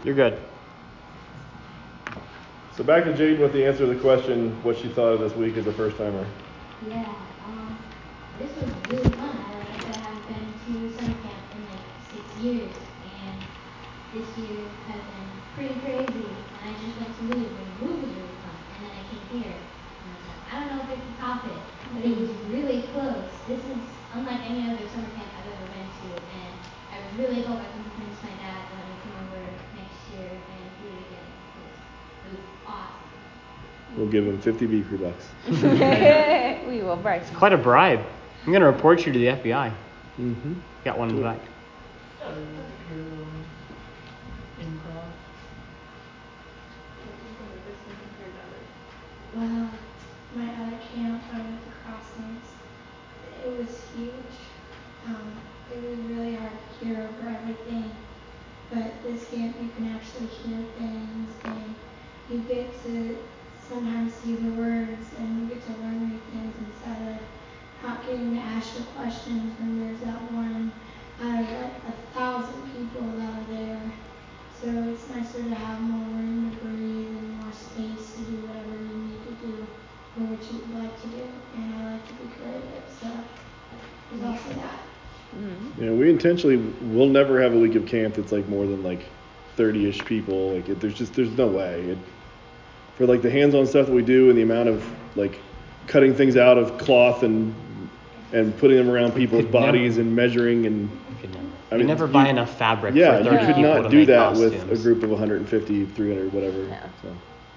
You're good. So back to Jade with the answer to the question, what she thought of this week as a first timer. Yeah, this was really fun. Like I said, I haven't been to summer camp in like 6 years, and this year has been pretty crazy. And I just went to Louisville, and Louisville was really fun. And then I came here, and I was like, I don't know if I can top it, but it was really close. This is unlike any other summer camp I've ever been to, and I really hope I can convince my dad to let me come over next year and do it again, because it was awesome. We'll give him 50 beaker bucks. We will, Bryce. It's quite a bribe. I'm going to report you to the FBI. Mm-hmm. Got one in the back. Well, my other camp, I went to Crosslinks. It was huge. It was really hard to hear over everything. But this camp, you can actually hear things, and you get to sometimes see the words, and you get to learn new things instead of not getting to ask your questions when there's that one out of like 1,000 people that are there. So it's nicer to have more room to breathe and more space to do whatever you need to do or what you would like to do. And I like to be creative, so there's also that. Mm-hmm. Yeah, we intentionally will never have a week of camp that's like more than like 30-ish people. Like there's no way. For like the hands-on stuff that we do and the amount of like cutting things out of cloth and putting them around people's bodies and measuring and You never buy enough fabric for 30 you could people not to do make that costumes. with a group of 150, 300, whatever. Yeah. So.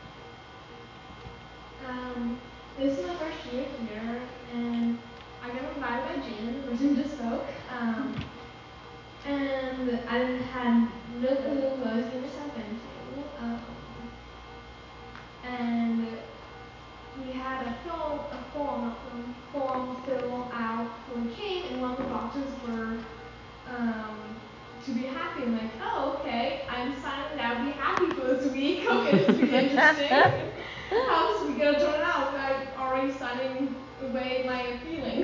This is my first year here, and I got invited by Jen, the person who just spoke. And I had no clue who I was getting myself into. And we had a form fill out when we came, and one of the boxes were to be happy. I'm like, oh, okay, I'm signing that I'll be happy for this week. Okay, this will be interesting. How is we gonna turn out? I'm already signing away my feelings.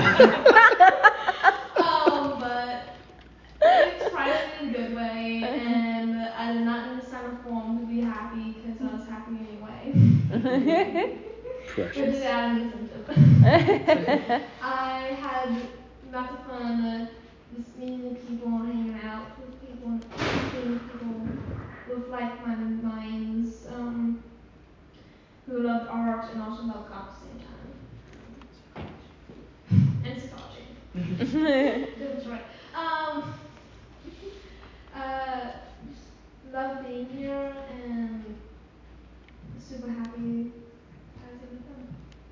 But it surprised me in a good way, and I did not need to sign a form to be happy because I was happy anyway. Precious. Which is add an incentive. I had lots of fun just meeting new people and hanging out with people and meeting people with like-minded minds who loved art and also loved God at the same time. And psychology. That was right. Just love being here and super happy that I was able to come.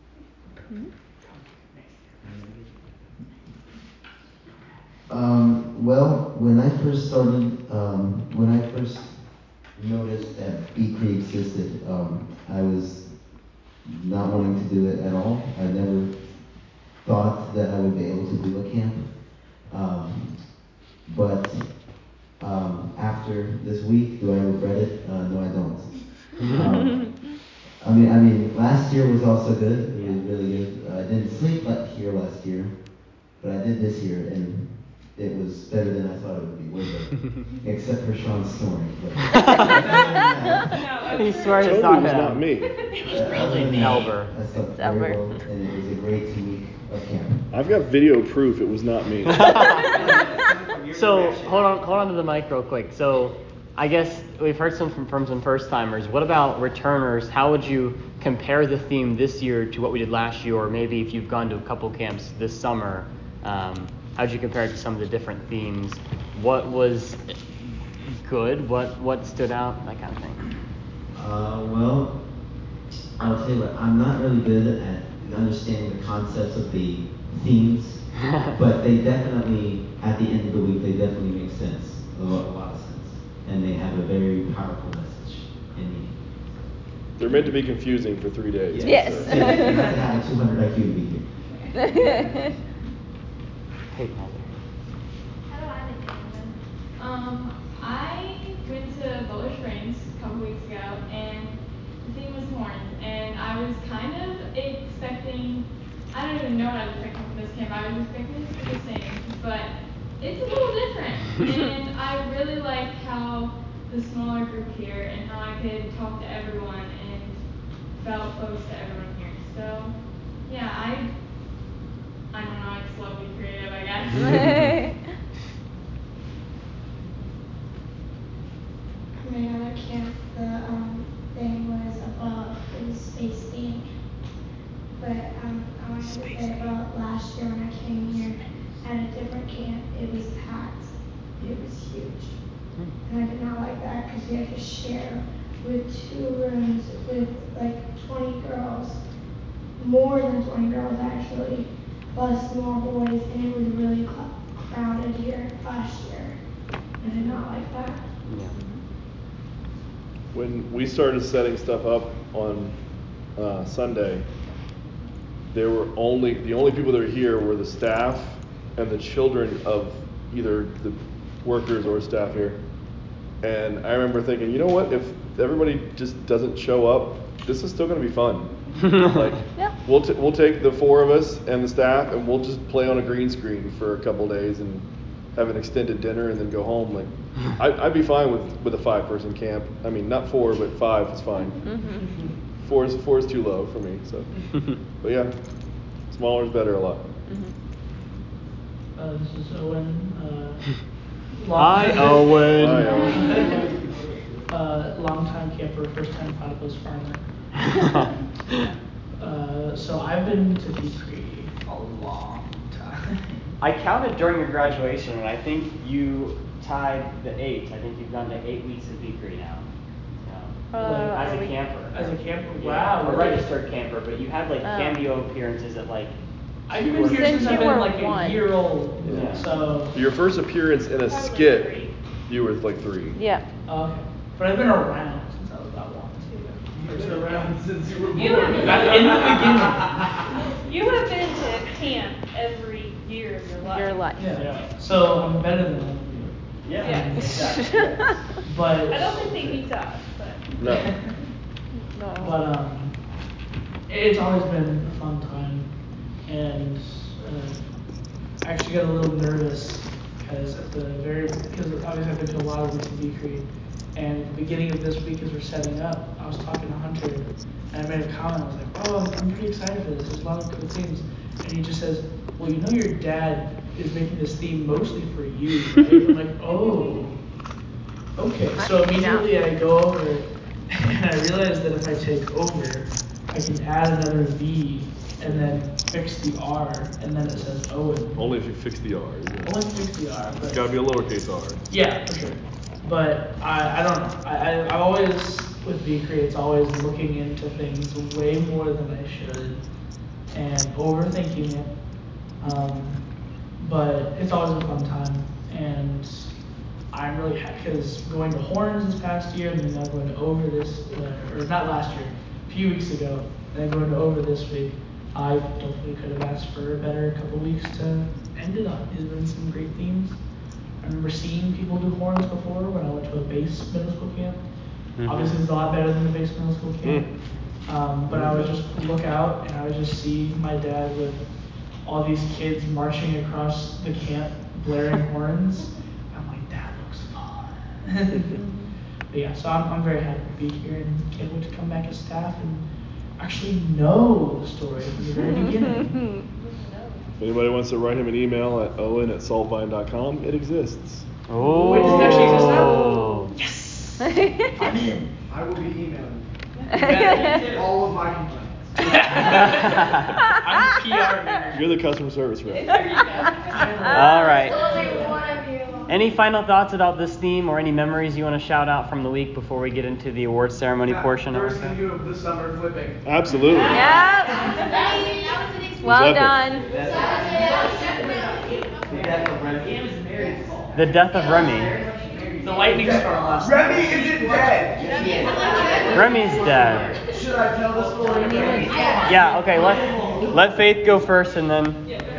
Well, when I first started, when I first noticed that Bee Creek existed, I was not wanting to do it at all. I never thought that I would be able to do a camp. But after this week, do I regret it? No, I don't. I mean, last year was also good. It was really good. I didn't sleep like here last year, but I did this year, and it was better than I thought it would be. Way better, except for Sean's snoring. He swears it's Totally not was him. not me. It was probably me. Elber. I slept very well, and it was a great week of camp. I've got video proof it was not me. So hold on to the mic real quick. So I guess we've heard from some first timers. What about returners? How would you compare the theme this year to what we did last year, or maybe if you've gone to a couple camps this summer? How would you compare it to some of the different themes? What was good? What stood out? That kind of thing. Well, I'll tell you what. I'm not really good at understanding the concepts of the themes, but they definitely, at the end of the week, they definitely make sense. A lot of sense, and they have a very powerful message in me. They're meant to be confusing for 3 days. Yes. For sure. You have to have a 200 IQ to be here. Hey, How do I make it happen? I went to Boulder Springs a couple weeks ago, and the theme was horns, and I was kind of expecting, I don't even know what I was expecting from this camp. I was expecting it to be the same, but it's a little different. And I really liked how the smaller group here and how I could talk to everyone and felt close to everyone here. So yeah, I don't know, I just love being creative, I guess. For my other camp, the thing was above, it was space themed. But I wanted to say about last year when I came here at a different camp, it was packed. It was huge. And I did not like that because we had to share with 2 rooms with like 20 girls, more than 20 girls actually, plus more boys, and it was really crowded here last year. I did not like that. Yeah. When we started setting stuff up on Sunday, the only people that were here were the staff and the children of either the workers or staff here. And I remember thinking, you know what? If everybody just doesn't show up, this is still going to be fun. Like, Yep. we'll take the 4 of us and the staff, and we'll just play on a green screen for a couple days and have an extended dinner and then go home. Like, I'd be fine with a 5-person camp. I mean, not 4, but 5 is fine. Mm-hmm. 4 is too low for me. So, but yeah, smaller is better a lot. This is Owen. Hi, Owen. Hi, Owen. Longtime camper, first time platypus farmer. So I've been to B3 a long time. I counted during your graduation, and I think you tied the 8. I think you've gone to 8 weeks of V3 now. As a camper. As a camper, Yeah, wow. a registered camper, but you had like cameo appearances at like. I've been here since I've been like a year old. Yeah. So Your first appearance in a skit, you were like 3. Yeah. Okay. But I've been around since I was about 1. You've been around since you were born. In the beginning. You have been to camp every year of your life. Your life. Yeah. So I'm better than all of you. Yeah. Exactly. But I don't think they beat us, but. No. No. But it's always been a fun time, and I actually got a little nervous because because obviously I've been to a lot of weeks of B3, and at the beginning of this week as we're setting up, I was talking to Hunter, and I made a comment. I was like, "Oh, I'm pretty excited for this. There's a lot of cool things," and he just says, "Well, you know your dad is making this theme mostly for you, right?" I'm like, "Oh, okay." So immediately I go over and I realize that if I take over, I can add another V and then fix the R, and then it says Owen. Only if you fix the R. Only fix the R. It's got to be a lowercase r. Yeah, for sure. But I don't know. I always, with V3, it's always looking into things way more than I should and overthinking it. But it's always a fun time, and I'm really happy because going to Horns this past year and then now going to Over this, or not last year, a few weeks ago, and then going to Over this week, I don't think we could have asked for a better couple weeks to end it on. There's been some great themes. I remember seeing people do Horns before when I went to a base middle school camp. Mm-hmm. Obviously, it's a lot better than the base middle school camp. But I would just look out and I would just see my dad with all these kids marching across the camp, blaring horns. I'm like, that looks fun. But yeah, so I'm very happy to be here and can't wait to come back as staff and actually know the story from the very beginning. If anybody wants to write him an email at owen@saltvine.com, it exists. Oh. Wait, does it actually exist now? Yes! I'm in. I will be emailing you. All of my complaints. I'm PR manager. You're the customer service rep. All right. Only one of you. Any final thoughts about this theme or any memories you want to shout out from the week before we get into the award ceremony portion of First thing you of the summer flipping. Absolutely. Yep. That was an experience. Well epic. done. The death of Remy. The lightning storm last Remy night. isn't dead. Remmy's dead. Should I tell the story of Remy? Yeah, okay, let Faith go first and then. I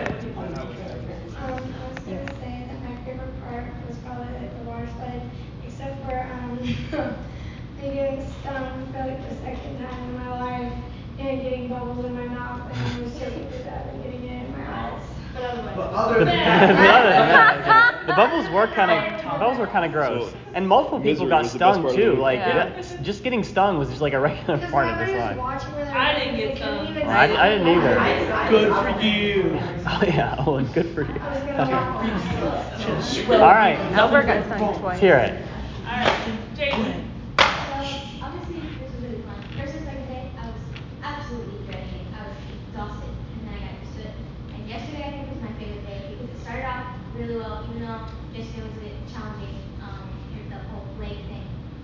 was gonna say that my favorite part was probably like the water slide, except for me getting stung for like the second time in my life and getting bubbles in my mouth and almost choking to death and getting it in my eyes. But other than that, The bubbles were kind of gross, So, and multiple people misery got was the best stung part of the too. week. Like Yeah. just getting stung was just like a regular Because part my of this brothers life. watching where they're I going, didn't they get couldn't stung. even Well, I didn't either. Good for you. Oh yeah, Owen, good for you. I was gonna laugh on myself. All right, Albert got stung let's twice. hear it. Alright, Jason. So obviously this was really fun. First and second day, I was absolutely dreading it. I was exhausted, and then I got used to it. And yesterday I think was my favorite day because it started off really well, even though yesterday was a bit challenging. The whole leg thing.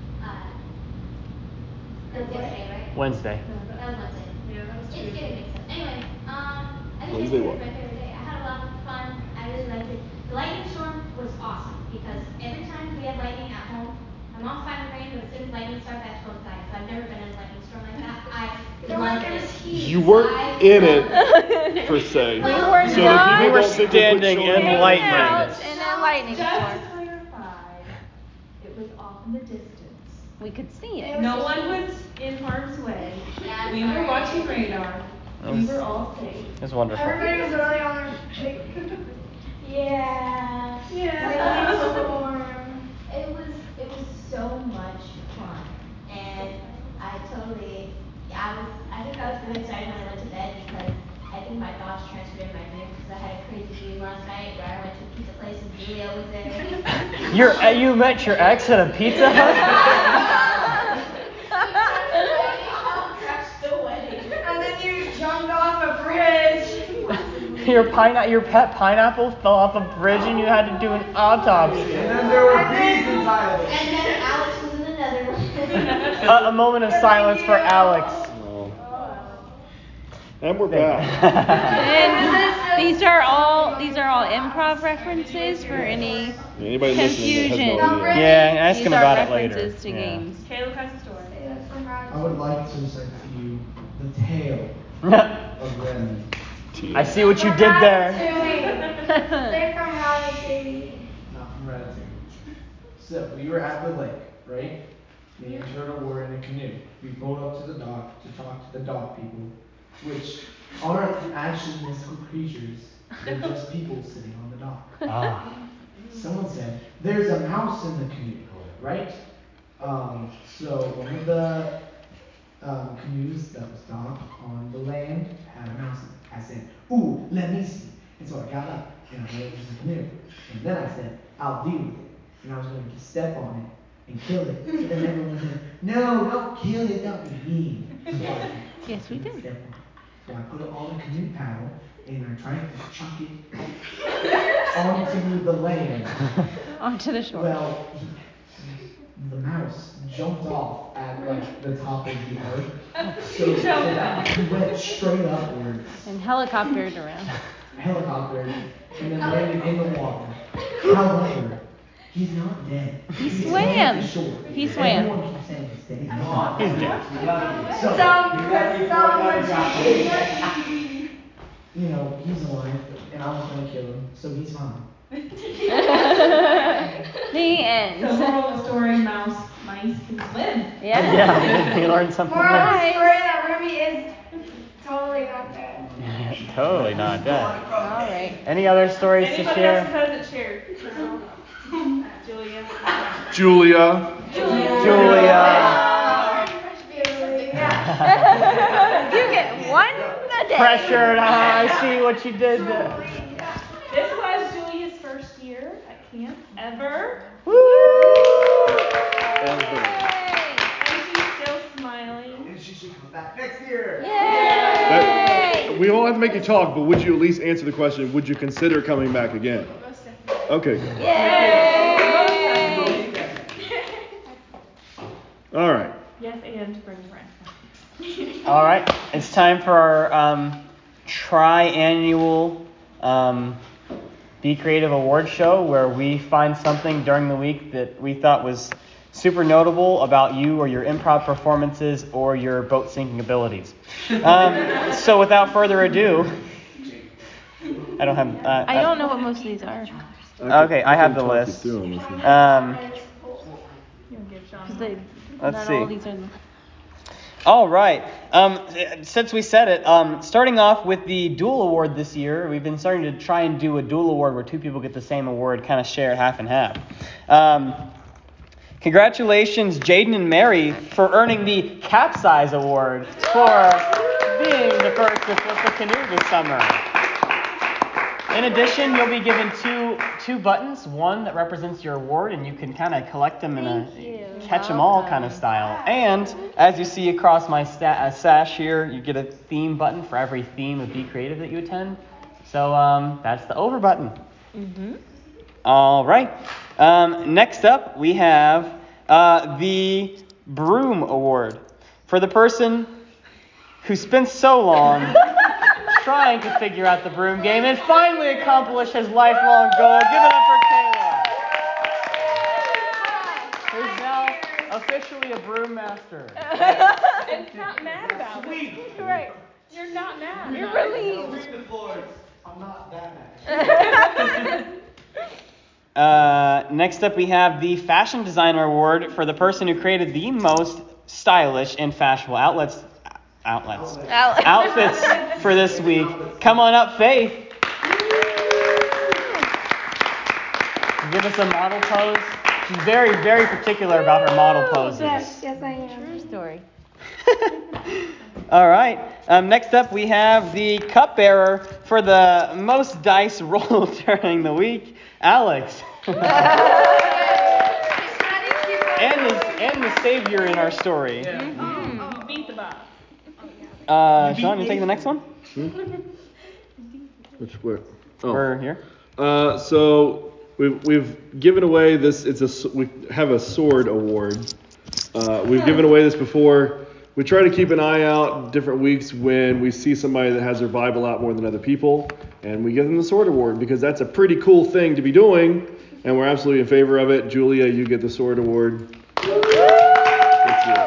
That was yesterday, right? Wednesday. That was Wednesday. Yeah, that was It's Tuesday. getting mixed up. Anyways, I think Wednesday yesterday what? was my favorite day. I had a lot of fun. I really liked it. The lightning storm was awesome because every time we have lightning at home, my mom's fine with rain, but as soon as lightning starts, I have to go inside. So I've never been in a lightning storm like that. I loved it. You weren't in it per se. We were So not. people We were don't think standing put in shoulders lightning. on Out in a lightning Just storm. to clarify, it was off in the distance. We could see it. No one was in harm's way. Yeah, We were sorry. watching radar. We were all safe. It was wonderful. Everybody was really on their yeah. Lightning storm. It was so much fun, and I think I was really excited when I went to bed because I think my thoughts transferred in my dreams because I had a crazy dream last night where I went to a pizza place and Julia was there. You met your ex at a Pizza Hut? Crashed the wedding. And then you jumped off a bridge. Your pet pineapple fell off a bridge and you had to do an autopsy. And then there were bees inside of it. And then Alex was in the Netherlands. A moment of silence for Alex. Oh. And we're back. And these are all improv references for any Anybody listening that has no confusion. idea. Yeah, ask These him are about it later. references to Yeah. games. Caleb has a story. I would like to recite to you the tale of Remy. I see what you did there. They're from Ratatouille. Not from Ratatouille. So we were at the lake, right? Me and Turtle were in a canoe. We pulled up to the dock to talk to the dock people, which aren't actually mystical creatures. They're just people sitting on the dock. Ah. Someone said, "There's a mouse in the canoe," right? So one of the canoes that was docked on the land had a mouse in it. I said, "Ooh, let me see." And so I got up and I went over to the canoe. And then I said, "I'll deal with it." And I was going to step on it and kill it. But then everyone said, "No, don't kill it, don't be mean." So I Yes, we did. stepped on it. So I put it on a canoe paddle and I tried to chuck it onto the land. Onto the shore. Well, the mouse jumped off at like the top of the earth. So he went straight upwards, And helicoptered around. helicoptered, and then landed in the water. However, he's not dead. He He's swam. at the shore. He swam. Everyone keeps saying he's dead. He's not. He's dead. You know, he's alive, and I was gonna kill him, so he's fine. The end. So moral of the story, mice can swim. Yeah. Yeah, you learned something Moral of new. the story that Ruby is totally not dead. Totally not dead. All right. Any other stories to Anybody share? else who hasn't shared? Julia. Julia. You get one a day. Pressured. I see what you did there. This was Julia's first year at camp ever. And she's still smiling. And she should come back next year. We won't have to make you talk, but would you at least answer the question, would you consider coming back again? Most definitely. Okay, good. Yay! All right. Yes, and bring friends. All right, it's time for our tri-annual Be Creative Award Show, where we find something during the week that we thought was super notable about you or your improv performances or your boat sinking abilities. So without further ado, I don't have. I don't know what most of these are. Okay, I have the list. Because Let's not see. all these are. All right. Since we said it, starting off with the dual award this year, we've been starting to try and do a dual award where two people get the same award, kind of share half and half. Congratulations, Jaden and Mary, for earning the Capsize Award for being the first to flip the canoe this summer. In addition, you'll be given two buttons, one that represents your award, and you can kind of collect them in a catch them all kind of style. And as you see across my sash here, you get a theme button for every theme of Be Creative that you attend. So that's the over button. Mm-hmm. All right. Next up, we have the Broom Award for the person who spent so long trying to figure out the broom game and finally accomplished his lifelong goal. Give it up for Caleb, who's now officially a broom master. And not mad about it. Right. You're not mad. You're relieved. I'm not that mad. Next up, we have the Fashion Designer Award for the person who created the most stylish and fashionable outfits for this week. Come on up, Faith. Give us a model pose. She's very, very particular about her model poses. Yes, I am. True story. All right. Next up, we have the cupbearer for the most dice rolled during the week, Alex. and the savior in our story. Mm-hmm. You beat the boss. Sean, you take the next one? Where? Oh. We're here. So we've given away this. We have a sword award. We've given away this before. We try to keep an eye out different weeks when we see somebody that has their Bible out more than other people, and we give them the sword award because that's a pretty cool thing to be doing, and we're absolutely in favor of it. Julia, you get the sword award. Thank you.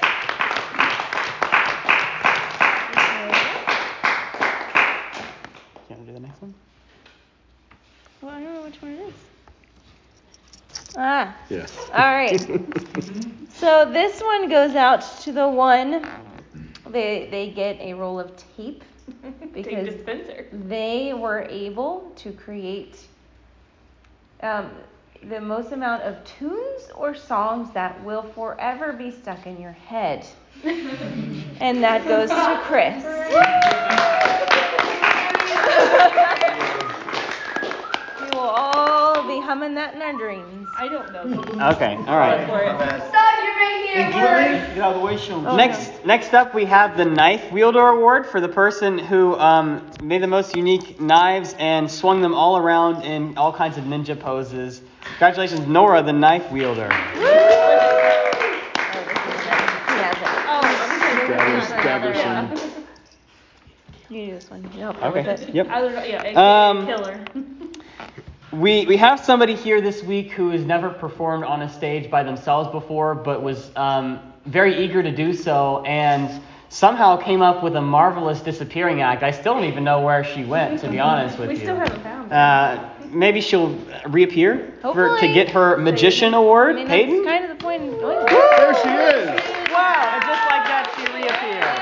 Can I do the next one? Well, I don't know which one it is. Yeah. All right. So this one goes out to the one. They get a roll of tape because dispenser. they were able to create the most amount of tunes or songs that will forever be stuck in your head. And that goes to Chris. We will all be humming that in our dreams. I don't know. Okay, all right. Stop, you're making it worse. Get out of the way, Sean. Next up, we have the Knife Wielder Award for the person who made the most unique knives and swung them all around in all kinds of ninja poses. Congratulations, Nora, the Knife Wielder. You do this one. You help her Okay. with it. Yep. Killer. We have somebody here this week who has never performed on a stage by themselves before, but was very eager to do so, and somehow came up with a marvelous disappearing act. I still don't even know where she went, to be honest with you. We still haven't found her. Maybe she'll reappear Hopefully. to get her Magician Award, I mean, Peyton? that's kind of the point of doing There this. she is. Wow, and just like that, she reappeared.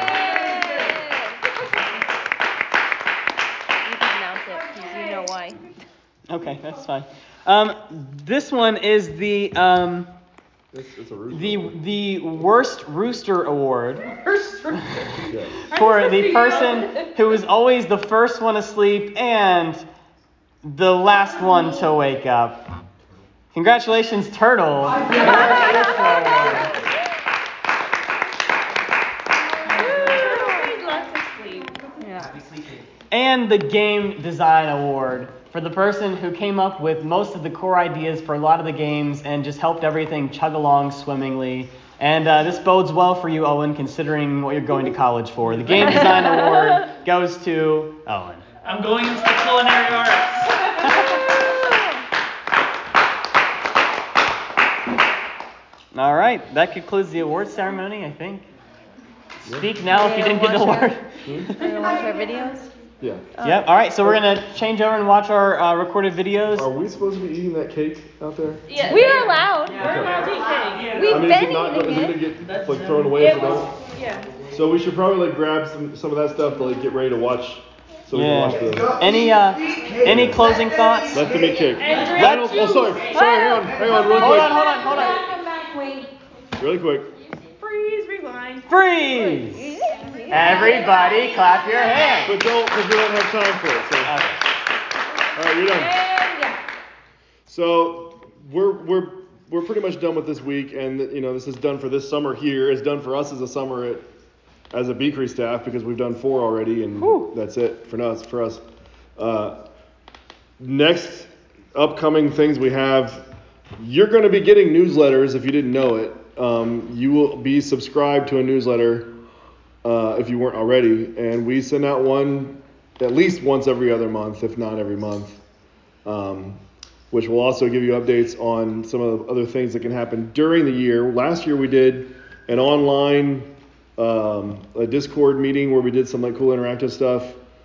You can announce it because you know why. Okay, that's fine. This one is the It's a rooster. the Worst Rooster Award for the person who is always the first one asleep and the last one to wake up. Congratulations, Turtle. And the Game Design Award for the person who came up with most of the core ideas for a lot of the games and just helped everything chug along swimmingly. And this bodes well for you, Owen, considering what you're going to college for. The Game Design Award goes to Owen. I'm going into the culinary arts. All right, that concludes the award ceremony, I think. Speak now if you didn't get the award. Are you going to watch our videos? Yeah. Yep, all right, so we're going to change over and watch our recorded videos. Are we supposed to be eating that cake out there? Yeah, We are allowed. We're allowed to eat cake. We've I mean, been is it eating going it. to get thrown away if we don't? Yeah. So we should probably like grab some of that stuff to like get ready to watch. So we can watch the. Any closing thoughts? Let them eat cake. And Reynolds, sorry, hang on, really quick. Hold on. Come back, wait. Really quick. Freeze, rewind. Freeze! Everybody clap your hands. But don't, because we don't have time for it. So. All right, you're done. And yeah. So we're pretty much done with this week, and this is done for this summer here. It's done for us as a summer as a Beakery staff because we've done 4 already, and that's it for us. Next upcoming things we have, you're going to be getting newsletters if you didn't know it. You will be subscribed to a newsletter if you weren't already, and we send out one at least once every other month, if not every month, which will also give you updates on some of the other things that can happen during the year. Last year we did an online a Discord meeting where we did some like cool interactive stuff.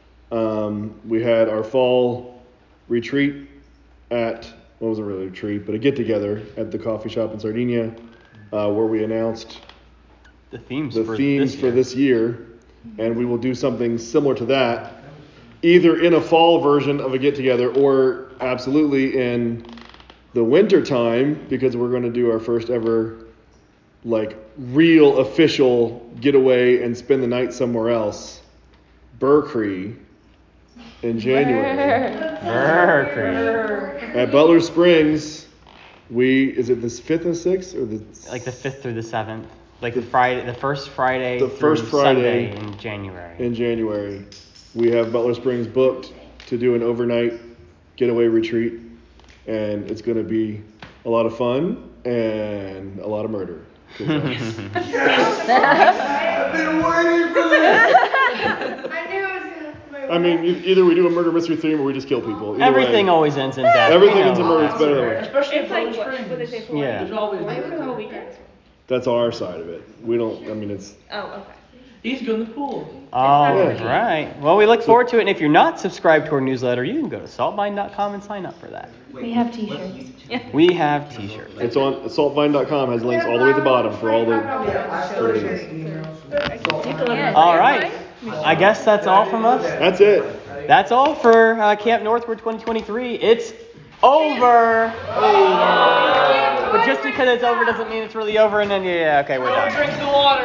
We had our fall retreat wasn't really a retreat, but a get together at the coffee shop in Sardinia, where we announced The themes for this year, and we will do something similar to that, either in a fall version of a get together or absolutely in the winter time, because we're going to do our first ever like real official getaway and spend the night somewhere else, Burkree, in January. Burkree. At Butler Springs, is it the 5th and 6th or the 5th through the 7th, like the first Friday Sunday in January. In January, we have Butler Springs booked to do an overnight getaway retreat, and it's going to be a lot of fun and a lot of murder. Yes! I've been waiting for this! I knew it was going to. I mean, either we do a murder mystery theme or we just kill people. Either Everything way, always ends in death. everything ends in murder. It's better that way. Especially It's like Butler what they say, 40? Yeah. There's always 40 for the whole weekend? That's our side of it. We don't. I mean, it's. Oh, okay. He's good in the pool. All Yeah. right. Well, we look forward to it. And if you're not subscribed to our newsletter, you can go to saltvine.com and sign up for that. We have t-shirts. We have t-shirts. It's on saltvine.com. Has links all the way at the bottom for all the. I still get emails. All right. I guess that's all from us. That's it. That's all for Camp Northward 2023. It's over. But just because it's over doesn't mean it's really over. And then okay, we're done. Drink the water.